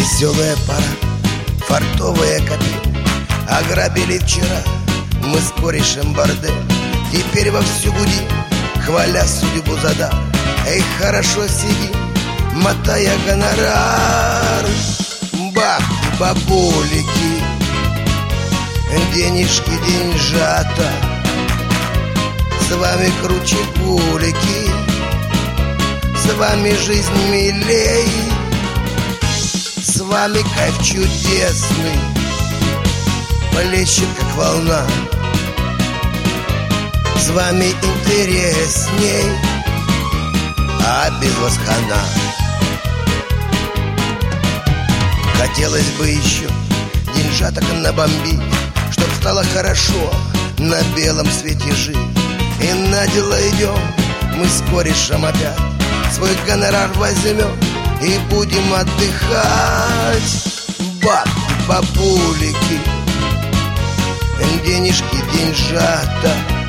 Веселая пора, фартовые коты. Ограбили вчера мы с корешем бордель. Теперь вовсю гуди, хваля судьбу за дар. Эй, хорошо сиди, мотая гонорар. Бабки, бабулики, денежки, деньжата. С вами круче кулики, с вами жизнь милей. С вами кайф чудесный, плещет как волна. С вами интересней, а без вас хана. Хотелось бы еще деньжаток набомбить, чтоб стало хорошо на белом свете жить. И на дело идем мы с корешем опять, свой гонорар возьмем и будем отдыхать. Бабки, бабулики, денежки, деньжата.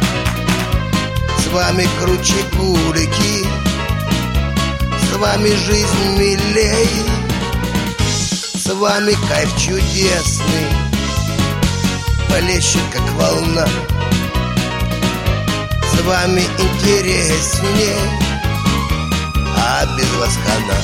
С вами круче кулики, с вами жизнь милей. С вами кайф чудесный, плещет как волна. С вами интересней, а без вас хана.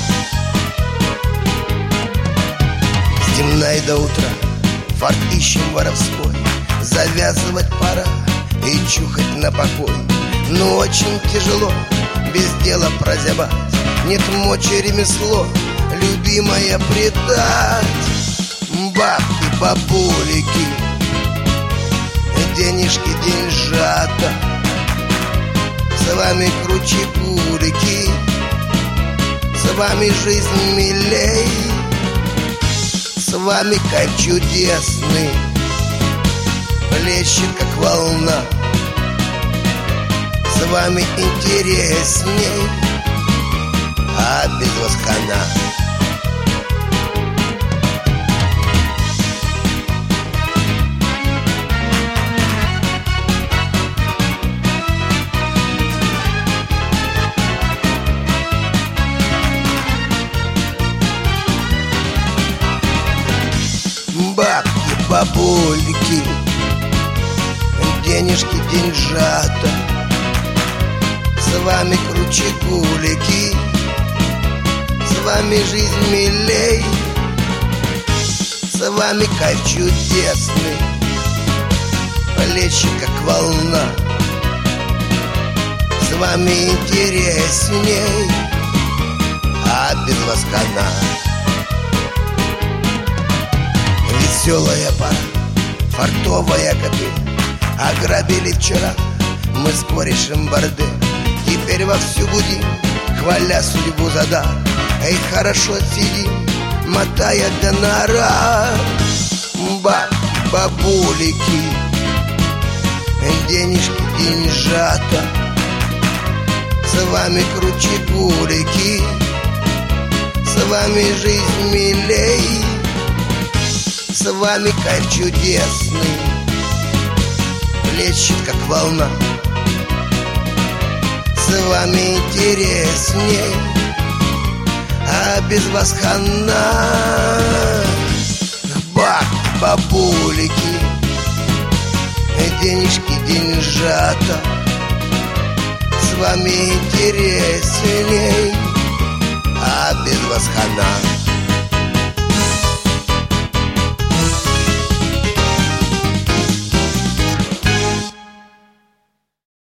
С темна и до утра фарт ищем воровской. Завязывать пора и чухать на покой. Но очень тяжело без дела прозябать. Нет мочи ремесло любимое предать. Бабки, бабулики, денежки, деньжата. С вами круче кулики, с вами жизнь милей. С вами кайф чудесный, плещет как волна. С вами интересней, а без вас хана. Бабки, бабулики, денежки, деньжата. С вами круче кулики, с вами жизнь милей. С вами кайф чудесный, плещет как волна. С вами интересней, а без вас хана. Веселая пора, фартовая коты. Ограбили вчера мы с корешем бордель. Теперь вовсю гудим, хваля судьбу за дар. Эй, хорошо сидим, мотая гонорар. Бабки, бабулики, денежки, деньжата. С вами круче кулики, с вами жизнь милей. С вами кайф чудесный, плещет как волна. С вами интересней, а без вас хана. Бабки, бабулики, денежки, деньжата. С вами интересней,